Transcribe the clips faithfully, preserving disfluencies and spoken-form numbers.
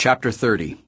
Chapter thirty.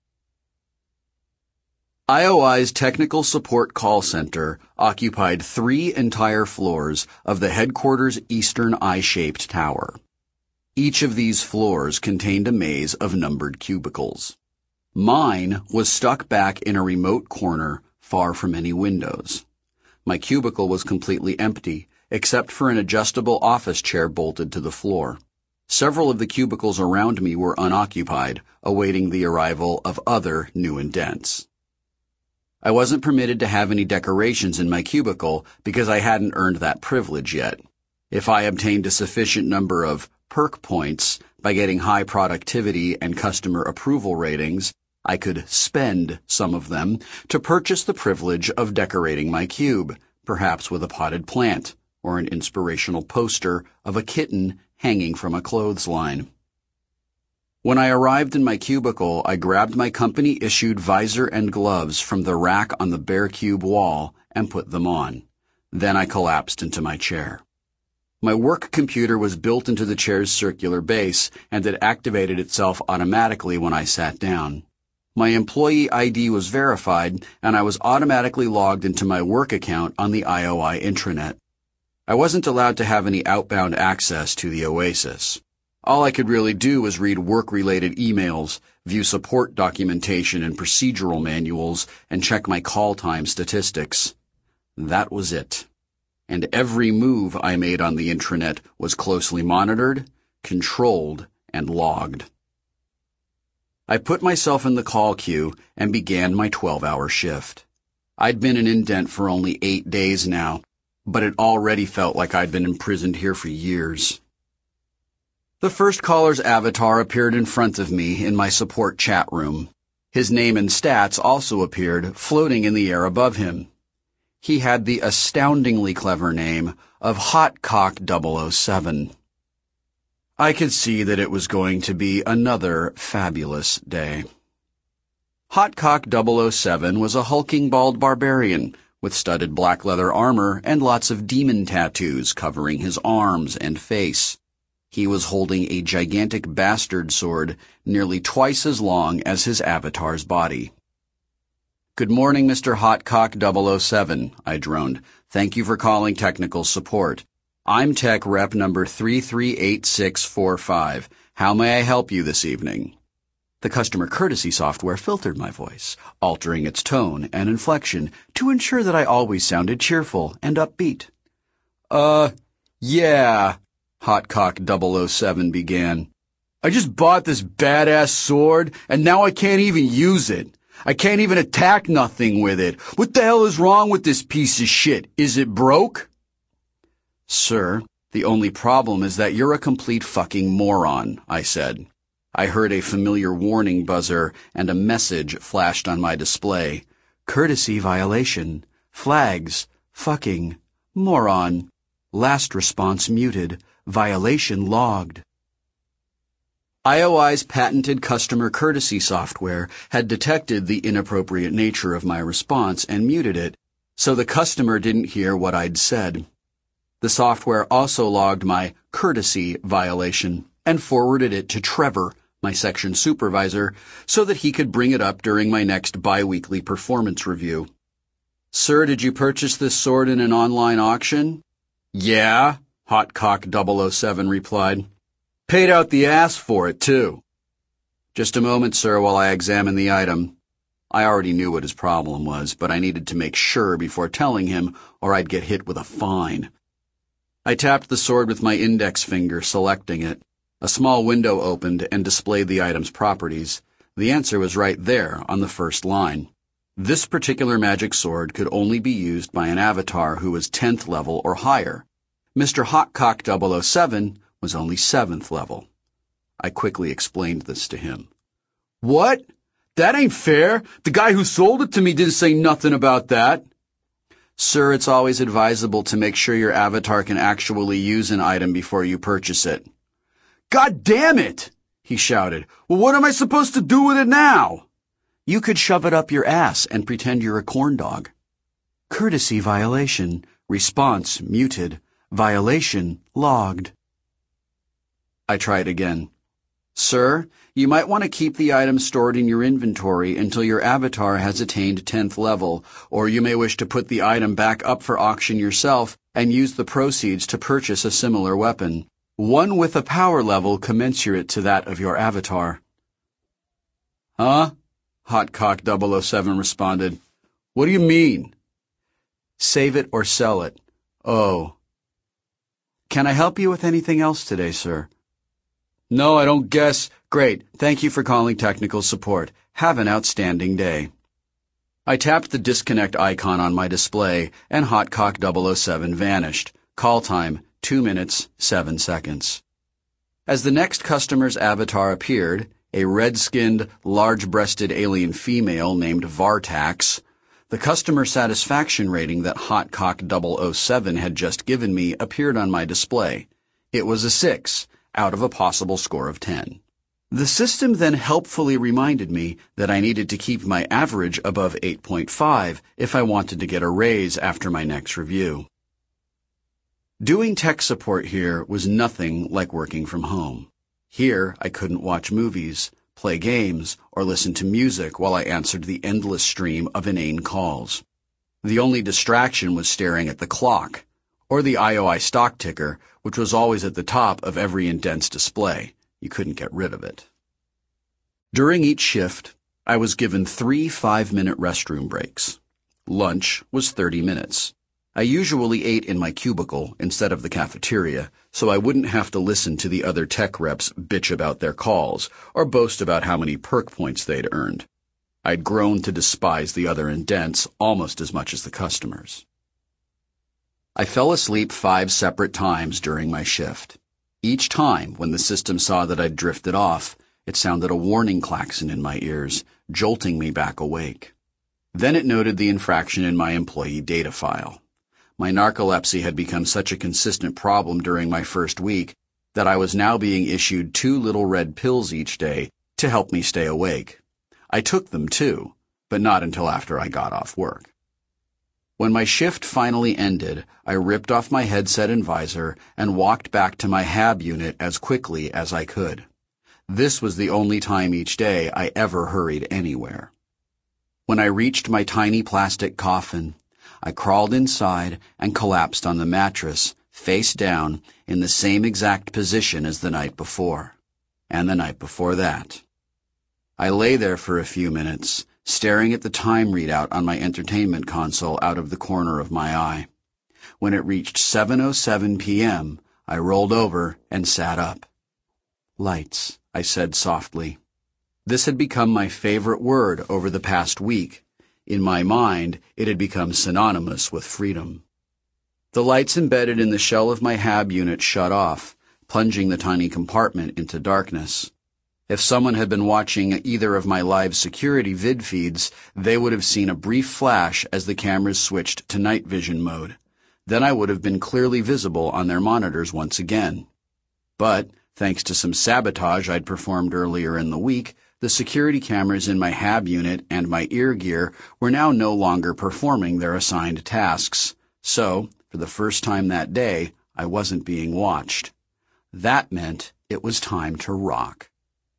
I O I's Technical Support Call Center occupied three entire floors of the headquarters' eastern I-shaped tower. Each of these floors contained a maze of numbered cubicles. Mine was stuck back in a remote corner far from any windows. My cubicle was completely empty, except for an adjustable office chair bolted to the floor. Several of the cubicles around me were unoccupied, awaiting the arrival of other new indents. I wasn't permitted to have any decorations in my cubicle because I hadn't earned that privilege yet. If I obtained a sufficient number of perk points by getting high productivity and customer approval ratings, I could spend some of them to purchase the privilege of decorating my cube, perhaps with a potted plant or an inspirational poster of a kitten hanging from a clothesline. When I arrived in my cubicle, I grabbed my company-issued visor and gloves from the rack on the bare cube wall and put them on. Then I collapsed into my chair. My work computer was built into the chair's circular base, and it activated itself automatically when I sat down. My employee I D was verified, and I was automatically logged into my work account on the I O I intranet. I wasn't allowed to have any outbound access to the Oasis. All I could really do was read work-related emails, view support documentation and procedural manuals, and check my call time statistics. That was it. And every move I made on the intranet was closely monitored, controlled, and logged. I put myself in the call queue and began my twelve-hour shift. I'd been an indent for only eight days now, but it already felt like I'd been imprisoned here for years. The first caller's avatar appeared in front of me in my support chat room. His name and stats also appeared, floating in the air above him. He had the astoundingly clever name of Hotcock double oh seven. I could see that it was going to be another fabulous day. Hotcock double oh seven was a hulking bald barbarian with studded black leather armor and lots of demon tattoos covering his arms and face. He was holding a gigantic bastard sword nearly twice as long as his avatar's body. "Good morning, Mister Hotcock double oh seven, I droned. "Thank you for calling technical support. I'm tech rep number three three eight six four five. How may I help you this evening?" The customer courtesy software filtered my voice, altering its tone and inflection to ensure that I always sounded cheerful and upbeat. Uh, yeah, Hotcock double oh seven began. "I just bought this badass sword, and now I can't even use it. I can't even attack nothing with it. What the hell is wrong with this piece of shit? Is it broke?" "Sir, the only problem is that you're a complete fucking moron," I said. I heard a familiar warning buzzer, and a message flashed on my display. "Courtesy violation. Flags. Fucking. Moron. Last response muted. Violation logged." I O I's patented customer courtesy software had detected the inappropriate nature of my response and muted it, so the customer didn't hear what I'd said. The software also logged my courtesy violation and forwarded it to Trevor, my section supervisor, so that he could bring it up during my next bi-weekly performance review. "Sir, did you purchase this sword in an online auction?" "Yeah," Hotcock double oh seven replied. "Paid out the ass for it, too." "Just a moment, sir, while I examine the item." I already knew what his problem was, but I needed to make sure before telling him, or I'd get hit with a fine. I tapped the sword with my index finger, selecting it. A small window opened and displayed the item's properties. The answer was right there on the first line. This particular magic sword could only be used by an avatar who was tenth level or higher. Mister Hotcock double oh seven was only seventh level. I quickly explained this to him. "What? That ain't fair. The guy who sold it to me didn't say nothing about that." "Sir, it's always advisable to make sure your avatar can actually use an item before you purchase it." "God damn it!" he shouted. "Well, what am I supposed to do with it now?" "You could shove it up your ass and pretend you're a corn dog." "Courtesy violation. Response muted. Violation logged." I tried again. "Sir, You might want to keep the item stored in your inventory until your avatar has attained tenth level, or you may wish to put the item back up for auction yourself and use the proceeds to purchase a similar weapon, one with a power level commensurate to that of your avatar. Huh? Hotcock double oh seven responded. What do you mean? Save it or sell it. Oh. Can I help you with anything else today, sir? No, I don't guess. Great. Thank you for calling technical support. Have an outstanding day. I tapped the disconnect icon on my display, and Hotcock double oh seven vanished. Call time, two minutes, seven seconds. As the next customer's avatar appeared, a red-skinned, large-breasted alien female named Vartax, the customer satisfaction rating that Hotcock double oh seven had just given me appeared on my display. It was a six, out of a possible score of ten. The system then helpfully reminded me that I needed to keep my average above eight point five if I wanted to get a raise after my next review. Doing tech support here was nothing like working from home. Here, I couldn't watch movies, play games, or listen to music while I answered the endless stream of inane calls. The only distraction was staring at the clock, or the I O I stock ticker, which was always at the top of every indent's display. You couldn't get rid of it. During each shift, I was given three five-minute restroom breaks. Lunch was thirty minutes. I usually ate in my cubicle instead of the cafeteria, so I wouldn't have to listen to the other tech reps bitch about their calls or boast about how many perk points they'd earned. I'd grown to despise the other indents almost as much as the customers. I fell asleep five separate times during my shift. Each time, when the system saw that I'd drifted off, it sounded a warning klaxon in my ears, jolting me back awake. Then it noted the infraction in my employee data file. My narcolepsy had become such a consistent problem during my first week that I was now being issued two little red pills each day to help me stay awake. I took them too, but not until after I got off work. When my shift finally ended, I ripped off my headset and visor and walked back to my hab unit as quickly as I could. This was the only time each day I ever hurried anywhere. When I reached my tiny plastic coffin, I crawled inside and collapsed on the mattress, face down, in the same exact position as the night before, and the night before that. I lay there for a few minutes, staring at the time readout on my entertainment console out of the corner of my eye. When it reached seven oh seven p.m., I rolled over and sat up. Lights, I said softly. This had become my favorite word over the past week. In my mind, it had become synonymous with freedom. The lights embedded in the shell of my hab unit shut off, plunging the tiny compartment into darkness. If someone had been watching either of my live security vid feeds, they would have seen a brief flash as the cameras switched to night vision mode. Then I would have been clearly visible on their monitors once again. But, thanks to some sabotage I'd performed earlier in the week, the security cameras in my hab unit and my ear gear were now no longer performing their assigned tasks. So, for the first time that day, I wasn't being watched. That meant it was time to rock.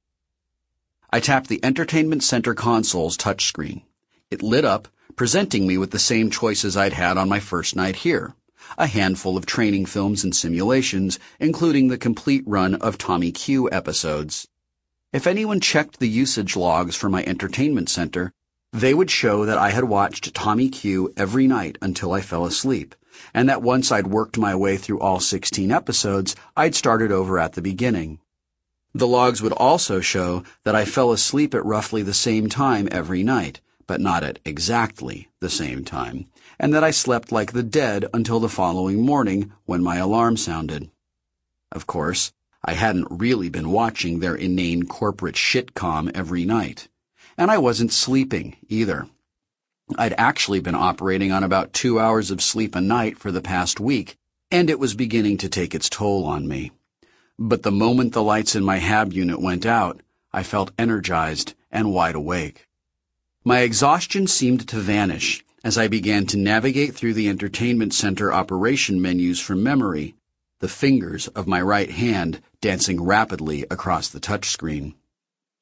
I tapped the Entertainment Center console's touchscreen. It lit up, presenting me with the same choices I'd had on my first night here. A handful of training films and simulations, including the complete run of Tommy Q episodes. If anyone checked the usage logs for my Entertainment Center, they would show that I had watched Tommy Q every night until I fell asleep, and that once I'd worked my way through all sixteen episodes, I'd started over at the beginning. The logs would also show that I fell asleep at roughly the same time every night, but not at exactly the same time, and that I slept like the dead until the following morning when my alarm sounded. Of course, I hadn't really been watching their inane corporate shitcom every night, and I wasn't sleeping either. I'd actually been operating on about two hours of sleep a night for the past week, and it was beginning to take its toll on me. But the moment the lights in my hab unit went out, I felt energized and wide awake. My exhaustion seemed to vanish as I began to navigate through the Entertainment Center operation menus from memory, the fingers of my right hand dancing rapidly across the touchscreen.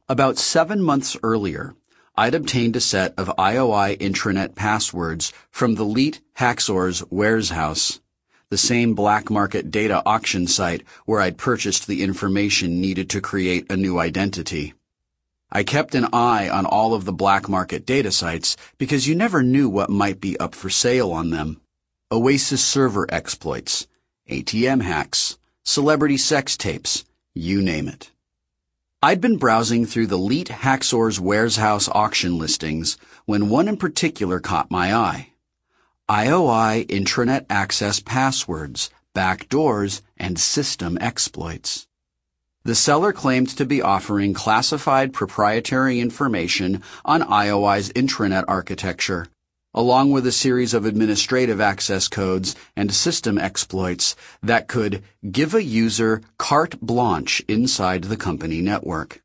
About seven months earlier, I'd obtained a set of I O I intranet passwords from the Leet Hacksaws Warehouse, the same black market data auction site where I'd purchased the information needed to create a new identity. I kept an eye on all of the black market data sites because you never knew what might be up for sale on them. Oasis server exploits, A T M hacks, celebrity sex tapes, you name it. I'd been browsing through the Leet Hacksaws Warehouse auction listings when one in particular caught my eye. I O I intranet access passwords, backdoors, and system exploits. The seller claimed to be offering classified proprietary information on I O I's intranet architecture, along with a series of administrative access codes and system exploits that could give a user carte blanche inside the company network.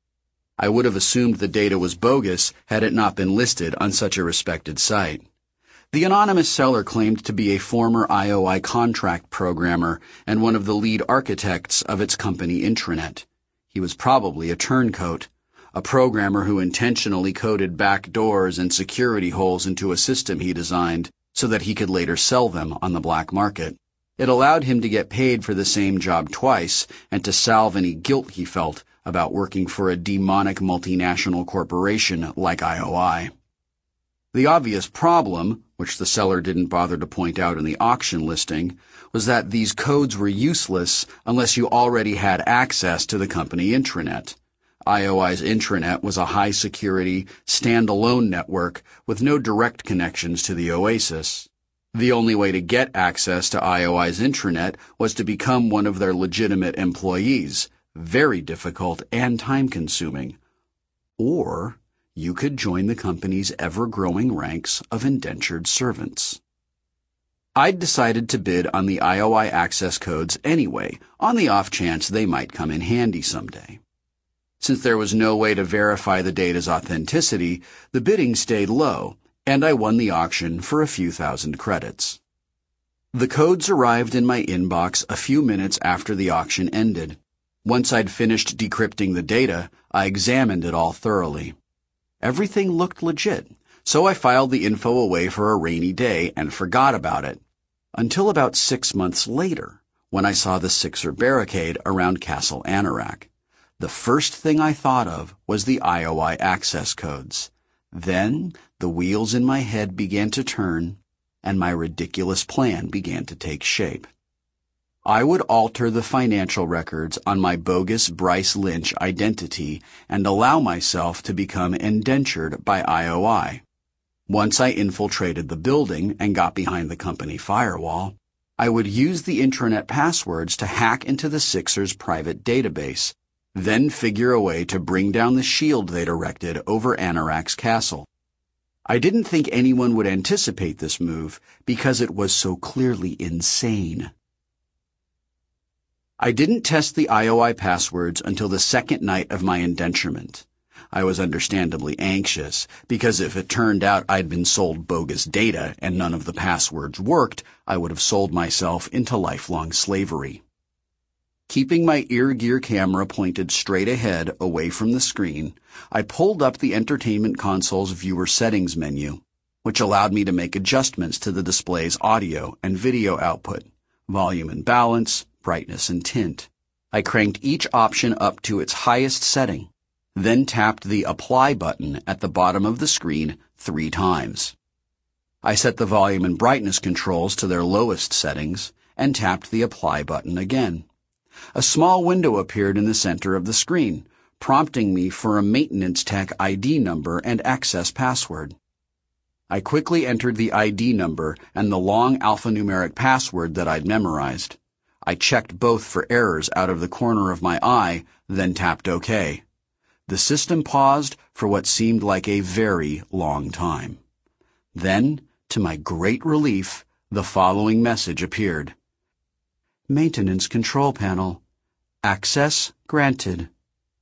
I would have assumed the data was bogus had it not been listed on such a respected site. The anonymous seller claimed to be a former I O I contract programmer and one of the lead architects of its company intranet. He was probably a turncoat, a programmer who intentionally coded backdoors and security holes into a system he designed so that he could later sell them on the black market. It allowed him to get paid for the same job twice and to salve any guilt he felt about working for a demonic multinational corporation like I O I. The obvious problem, which the seller didn't bother to point out in the auction listing, was that these codes were useless unless you already had access to the company intranet. I O I's intranet was a high-security, standalone network with no direct connections to the Oasis. The only way to get access to I O I's intranet was to become one of their legitimate employees, very difficult and time-consuming. Or you could join the company's ever-growing ranks of indentured servants. I'd decided to bid on the I O I access codes anyway, on the off chance they might come in handy someday. Since there was no way to verify the data's authenticity, the bidding stayed low, and I won the auction for a few thousand credits. The codes arrived in my inbox a few minutes after the auction ended. Once I'd finished decrypting the data, I examined it all thoroughly. Everything looked legit, so I filed the info away for a rainy day and forgot about it, until about six months later, when I saw the Sixer barricade around Castle Anorak. The first thing I thought of was the I O I access codes. Then the wheels in my head began to turn, and my ridiculous plan began to take shape. I would alter the financial records on my bogus Bryce Lynch identity and allow myself to become indentured by I O I. Once I infiltrated the building and got behind the company firewall, I would use the intranet passwords to hack into the Sixers' private database, then figure a way to bring down the shield they'd erected over Anorak's castle. I didn't think anyone would anticipate this move because it was so clearly insane. I didn't test the I O I passwords until the second night of my indenturement. I was understandably anxious because if it turned out I'd been sold bogus data and none of the passwords worked, I would have sold myself into lifelong slavery. Keeping my ear gear camera pointed straight ahead away from the screen, I pulled up the entertainment console's viewer settings menu, which allowed me to make adjustments to the display's audio and video output, volume and balance, brightness and tint. I cranked each option up to its highest setting, then tapped the Apply button at the bottom of the screen three times. I set the volume and brightness controls to their lowest settings and tapped the Apply button again. A small window appeared in the center of the screen, prompting me for a maintenance tech I D number and access password. I quickly entered the I D number and the long alphanumeric password that I'd memorized. I checked both for errors out of the corner of my eye, then tapped OK. The system paused for what seemed like a very long time. Then, to my great relief, the following message appeared. Maintenance Control Panel. Access granted.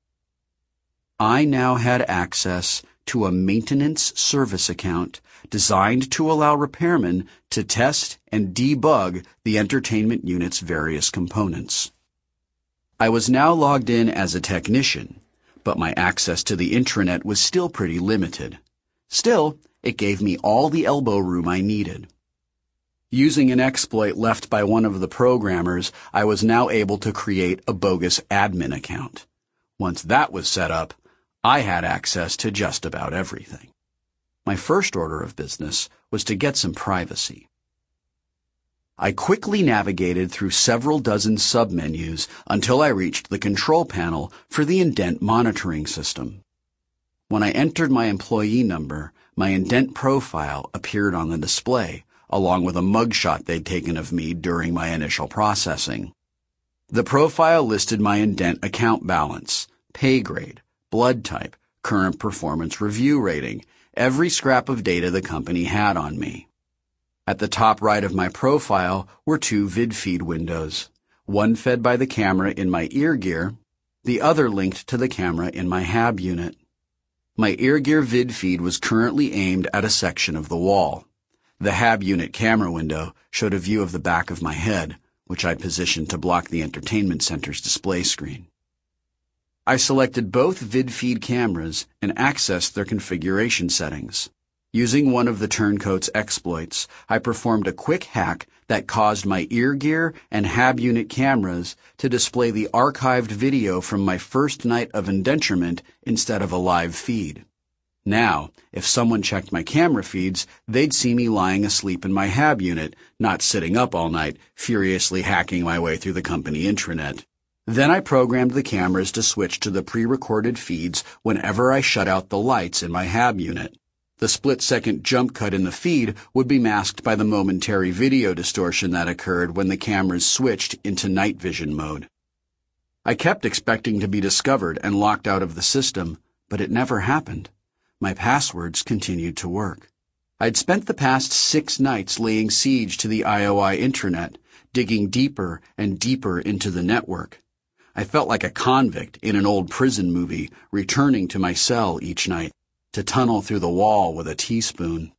I now had access to a maintenance service account designed to allow repairmen to test and debug the entertainment unit's various components. I was now logged in as a technician, but my access to the intranet was still pretty limited. Still, it gave me all the elbow room I needed. Using an exploit left by one of the programmers, I was now able to create a bogus admin account. Once that was set up, I had access to just about everything. My first order of business was to get some privacy. I quickly navigated through several dozen submenus until I reached the control panel for the indent monitoring system. When I entered my employee number, my indent profile appeared on the display, along with a mugshot they'd taken of me during my initial processing. The profile listed my indent account balance, pay grade, blood type, current performance review rating, every scrap of data the company had on me. At the top right of my profile were two vidfeed windows, one fed by the camera in my ear gear, the other linked to the camera in my H A B unit. My ear gear vidfeed was currently aimed at a section of the wall. The H A B unit camera window showed a view of the back of my head, which I'd positioned to block the entertainment center's display screen. I selected both vidfeed cameras and accessed their configuration settings. Using one of the turncoat's exploits, I performed a quick hack that caused my ear gear and H A B unit cameras to display the archived video from my first night of indenturement instead of a live feed. Now, if someone checked my camera feeds, they'd see me lying asleep in my H A B unit, not sitting up all night, furiously hacking my way through the company intranet. Then I programmed the cameras to switch to the pre-recorded feeds whenever I shut out the lights in my H A B unit. The split-second jump cut in the feed would be masked by the momentary video distortion that occurred when the cameras switched into night vision mode. I kept expecting to be discovered and locked out of the system, but it never happened. My passwords continued to work. I'd spent the past six nights laying siege to the I O I intranet, digging deeper and deeper into the network. I felt like a convict in an old prison movie, returning to my cell each night to tunnel through the wall with a teaspoon.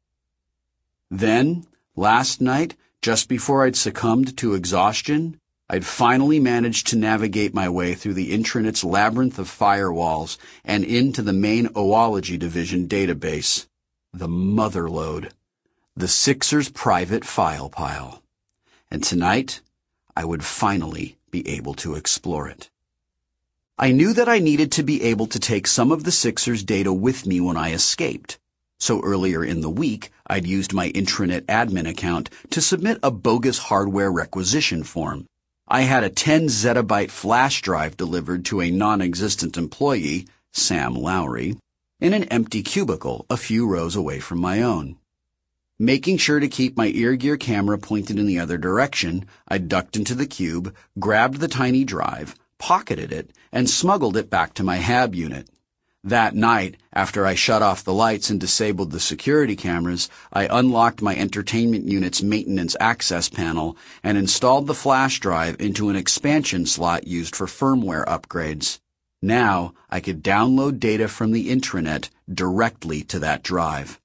Then, last night, just before I'd succumbed to exhaustion, I'd finally managed to navigate my way through the intranet's labyrinth of firewalls and into the main Oology Division database, the motherlode, the Sixers' private file pile. And tonight, I would finally be able to explore it. I knew that I needed to be able to take some of the Sixers' data with me when I escaped. So earlier in the week, I'd used my intranet admin account to submit a bogus hardware requisition form. I had a ten zettabyte flash drive delivered to a non-existent employee, Sam Lowry, in an empty cubicle a few rows away from my own. Making sure to keep my ear gear camera pointed in the other direction, I ducked into the cube, grabbed the tiny drive, pocketed it, and smuggled it back to my H A B unit. That night, after I shut off the lights and disabled the security cameras, I unlocked my entertainment unit's maintenance access panel and installed the flash drive into an expansion slot used for firmware upgrades. Now, I could download data from the intranet directly to that drive.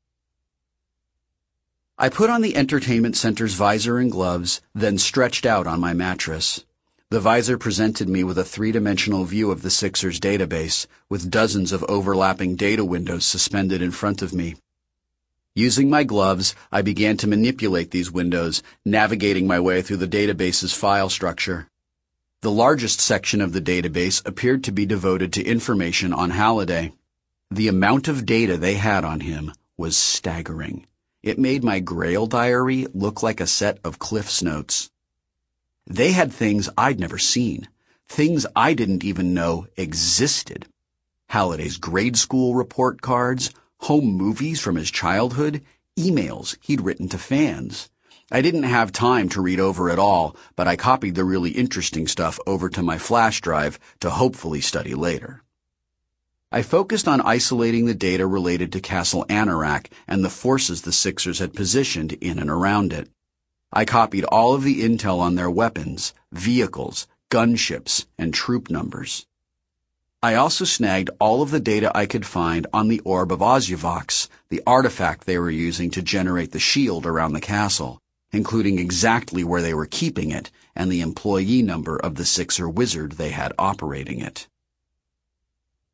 I put on the entertainment center's visor and gloves, then stretched out on my mattress. The visor presented me with a three-dimensional view of the Sixers database, with dozens of overlapping data windows suspended in front of me. Using my gloves, I began to manipulate these windows, navigating my way through the database's file structure. The largest section of the database appeared to be devoted to information on Halliday. The amount of data they had on him was staggering. It made my Grail diary look like a set of Cliff's Notes. They had things I'd never seen, things I didn't even know existed. Halliday's grade school report cards, home movies from his childhood, emails he'd written to fans. I didn't have time to read over it all, but I copied the really interesting stuff over to my flash drive to hopefully study later. I focused on isolating the data related to Castle Anorak and the forces the Sixers had positioned in and around it. I copied all of the intel on their weapons, vehicles, gunships, and troop numbers. I also snagged all of the data I could find on the Orb of Ozyvox, the artifact they were using to generate the shield around the castle, including exactly where they were keeping it and the employee number of the Sixer wizard they had operating it.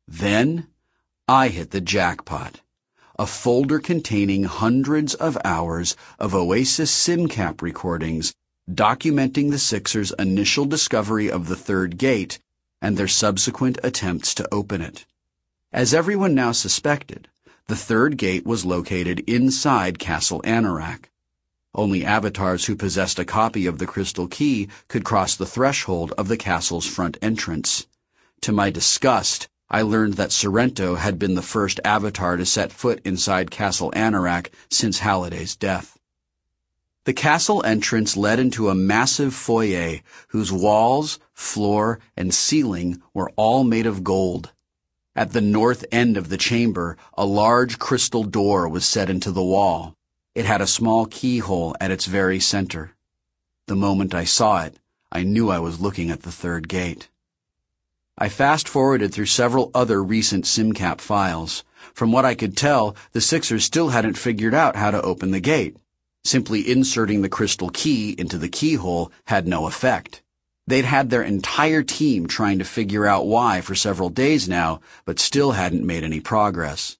Then I hit the jackpot. A folder containing hundreds of hours of Oasis SimCap recordings documenting the Sixers' initial discovery of the third gate and their subsequent attempts to open it. As everyone now suspected, the third gate was located inside Castle Anorak. Only avatars who possessed a copy of the crystal key could cross the threshold of the castle's front entrance. To my disgust, I learned that Sorrento had been the first avatar to set foot inside Castle Anorak since Halliday's death. The castle entrance led into a massive foyer whose walls, floor, and ceiling were all made of gold. At the north end of the chamber, a large crystal door was set into the wall. It had a small keyhole at its very center. The moment I saw it, I knew I was looking at the third gate. I fast-forwarded through several other recent SimCap files. From what I could tell, the Sixers still hadn't figured out how to open the gate. Simply inserting the crystal key into the keyhole had no effect. They'd had their entire team trying to figure out why for several days now, but still hadn't made any progress.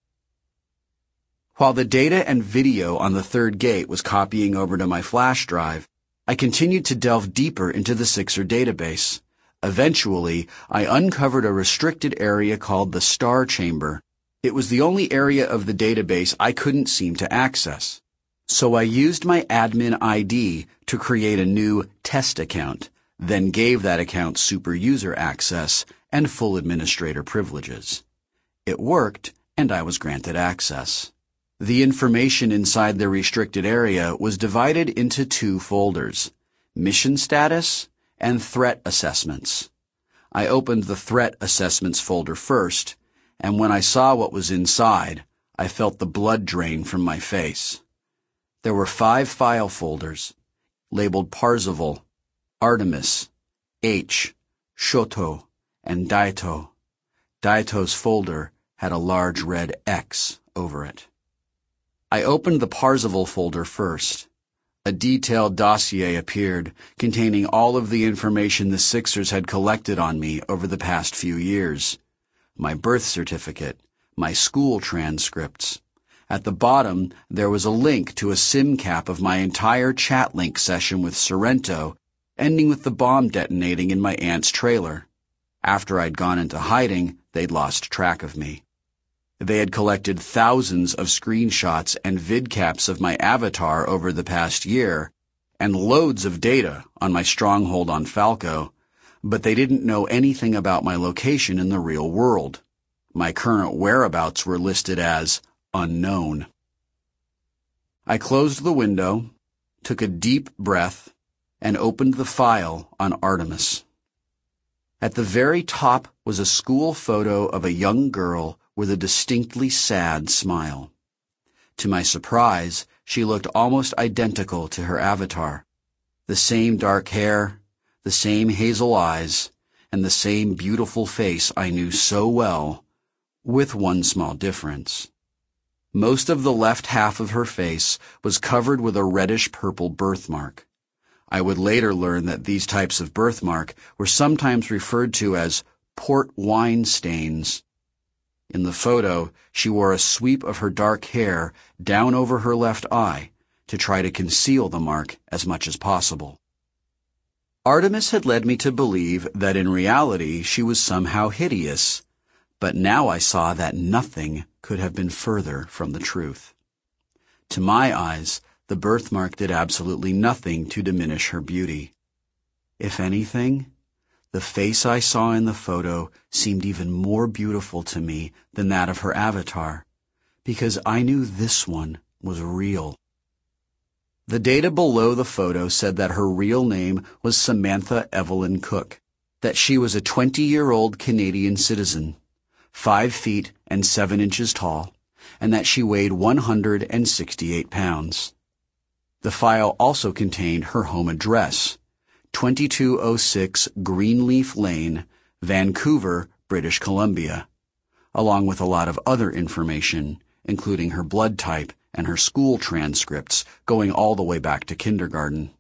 While the data and video on the third gate was copying over to my flash drive, I continued to delve deeper into the Sixer database. Eventually, I uncovered a restricted area called the Star Chamber. It was the only area of the database I couldn't seem to access. So I used my admin I D to create a new test account, then gave that account super user access and full administrator privileges. It worked, and I was granted access. The information inside the restricted area was divided into two folders: Mission Status and Threat Assessments. I opened the Threat Assessments folder first, and when I saw what was inside, I felt the blood drain from my face. There were five file folders, labeled Parzival, Artemis, H, Shoto, and Daito. Daito's folder had a large red X over it. I opened the Parzival folder first. A detailed dossier appeared, containing all of the information the Sixers had collected on me over the past few years. My birth certificate, my school transcripts. At the bottom, there was a link to a SimCap of my entire ChatLink session with Sorrento, ending with the bomb detonating in my aunt's trailer. After I'd gone into hiding, they'd lost track of me. They had collected thousands of screenshots and vidcaps of my avatar over the past year, and loads of data on my stronghold on Falco, but they didn't know anything about my location in the real world. My current whereabouts were listed as unknown. I closed the window, took a deep breath, and opened the file on Artemis. At the very top was a school photo of a young girl with a distinctly sad smile. To my surprise, she looked almost identical to her avatar. The same dark hair, the same hazel eyes, and the same beautiful face I knew so well, with one small difference. Most of the left half of her face was covered with a reddish-purple birthmark. I would later learn that these types of birthmark were sometimes referred to as port wine stains. In the photo, she wore a sweep of her dark hair down over her left eye to try to conceal the mark as much as possible. Artemis had led me to believe that in reality she was somehow hideous, but now I saw that nothing could have been further from the truth. To my eyes, the birthmark did absolutely nothing to diminish her beauty. If anything, the face I saw in the photo seemed even more beautiful to me than that of her avatar, because I knew this one was real. The data below the photo said that her real name was Samantha Evelyn Cook, that she was a twenty-year-old Canadian citizen, five feet and seven inches tall, and that she weighed one hundred sixty-eight pounds. The file also contained her home address, twenty-two oh six Greenleaf Lane, Vancouver, British Columbia, along with a lot of other information, including her blood type and her school transcripts going all the way back to kindergarten.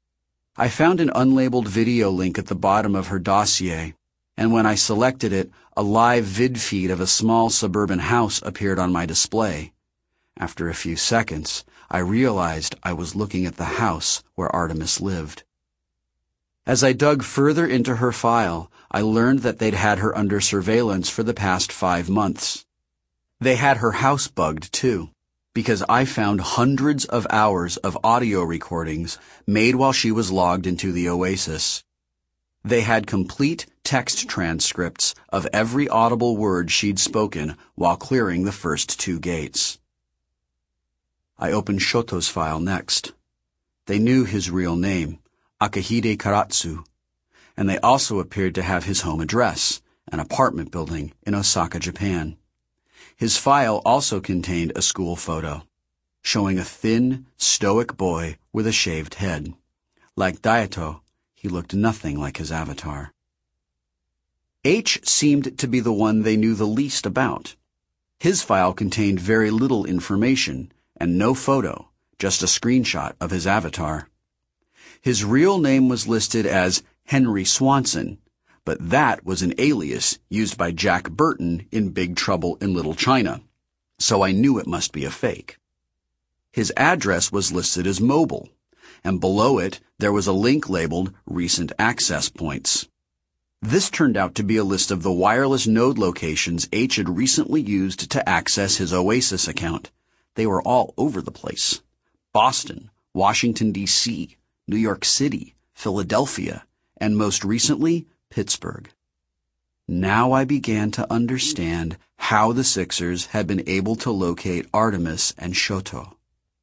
I found an unlabeled video link at the bottom of her dossier, and when I selected it, a live vid feed of a small suburban house appeared on my display. After a few seconds, I realized I was looking at the house where Artemis lived. As I dug further into her file, I learned that they'd had her under surveillance for the past five months. They had her house bugged, too, because I found hundreds of hours of audio recordings made while she was logged into the Oasis. They had complete text transcripts of every audible word she'd spoken while clearing the first two gates. I opened Shoto's file next. They knew his real name, Akihide Karatsu, and they also appeared to have his home address, an apartment building in Osaka, Japan. His file also contained a school photo, showing a thin, stoic boy with a shaved head. Like Daito, he looked nothing like his avatar. H seemed to be the one they knew the least about. His file contained very little information and no photo, just a screenshot of his avatar. His real name was listed as Henry Swanson, but that was an alias used by Jack Burton in Big Trouble in Little China, so I knew it must be a fake. His address was listed as mobile, and below it there was a link labeled Recent Access Points. This turned out to be a list of the wireless node locations H had recently used to access his Oasis account. They were all over the place. Boston, Washington, D C, New York City, Philadelphia, and most recently, Pittsburgh. Now I began to understand how the Sixers had been able to locate Artemis and Shoto.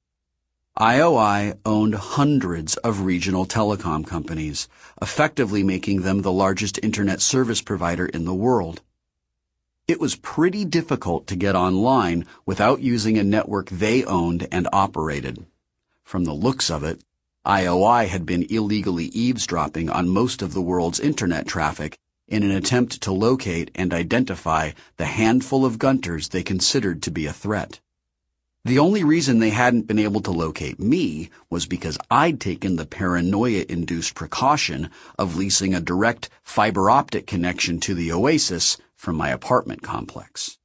I O I owned hundreds of regional telecom companies, effectively making them the largest internet service provider in the world. It was pretty difficult to get online without using a network they owned and operated. From the looks of it, I O I had been illegally eavesdropping on most of the world's internet traffic in an attempt to locate and identify the handful of gunters they considered to be a threat. The only reason they hadn't been able to locate me was because I'd taken the paranoia-induced precaution of leasing a direct fiber optic connection to the Oasis from my apartment complex.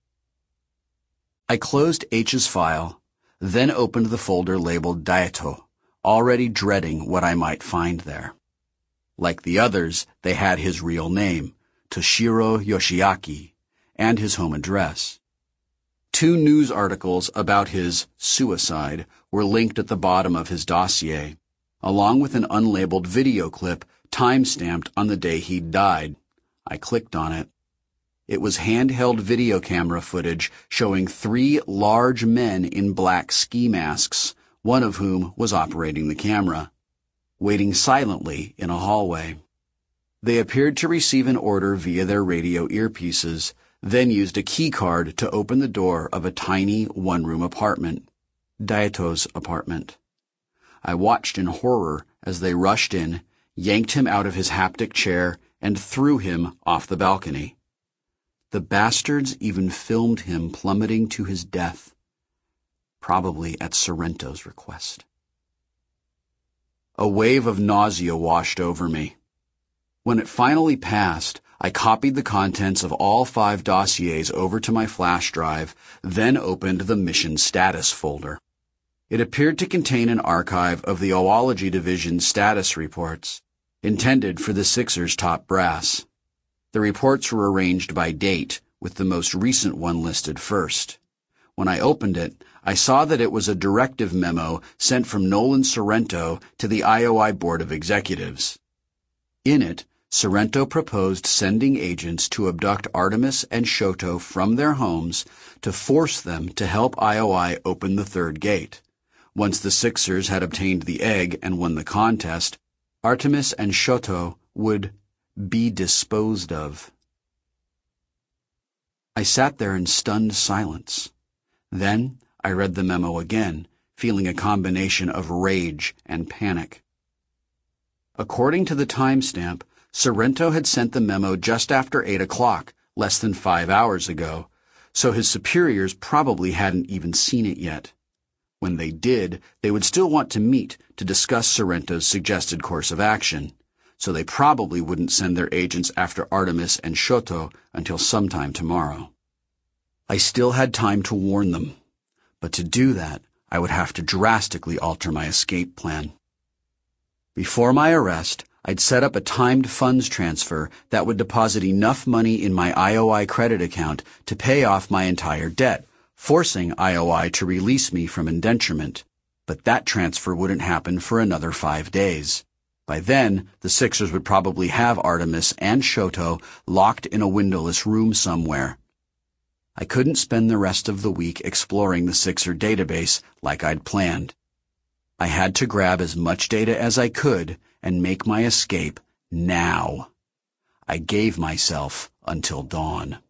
I closed H's file, then opened the folder labeled Daito, already dreading what I might find there. Like the others, they had his real name, Toshiro Yoshiaki, and his home address. Two news articles about his suicide were linked at the bottom of his dossier, along with an unlabeled video clip time-stamped on the day he'd died. I clicked on it. It was handheld video camera footage showing three large men in black ski masks, one of whom was operating the camera, waiting silently in a hallway. They appeared to receive an order via their radio earpieces, then used a key card to open the door of a tiny one-room apartment, Daito's apartment. I watched in horror as they rushed in, yanked him out of his haptic chair, and threw him off the balcony. The bastards even filmed him plummeting to his death, probably at Sorrento's request. A wave of nausea washed over me. When it finally passed, I copied the contents of all five dossiers over to my flash drive, then opened the Mission Status folder. It appeared to contain an archive of the Oology Division's status reports, intended for the Sixers' top brass. The reports were arranged by date, with the most recent one listed first. When I opened it, I saw that it was a directive memo sent from Nolan Sorrento to the I O I Board of Executives. In it, Sorrento proposed sending agents to abduct Artemis and Shoto from their homes to force them to help I O I open the third gate. Once the Sixers had obtained the egg and won the contest, Artemis and Shoto would be disposed of. I sat there in stunned silence. Then I read the memo again, feeling a combination of rage and panic. According to the timestamp, Sorrento had sent the memo just after eight o'clock, less than five hours ago, so his superiors probably hadn't even seen it yet. When they did, they would still want to meet to discuss Sorrento's suggested course of action, so they probably wouldn't send their agents after Artemis and Shoto until sometime tomorrow. I still had time to warn them, but to do that, I would have to drastically alter my escape plan. Before my arrest, I'd set up a timed funds transfer that would deposit enough money in my I O I credit account to pay off my entire debt, forcing I O I to release me from indenturement. But that transfer wouldn't happen for another five days. By then, the Sixers would probably have Artemis and Shoto locked in a windowless room somewhere. I couldn't spend the rest of the week exploring the Sixer database like I'd planned. I had to grab as much data as I could and make my escape now. I gave myself until dawn.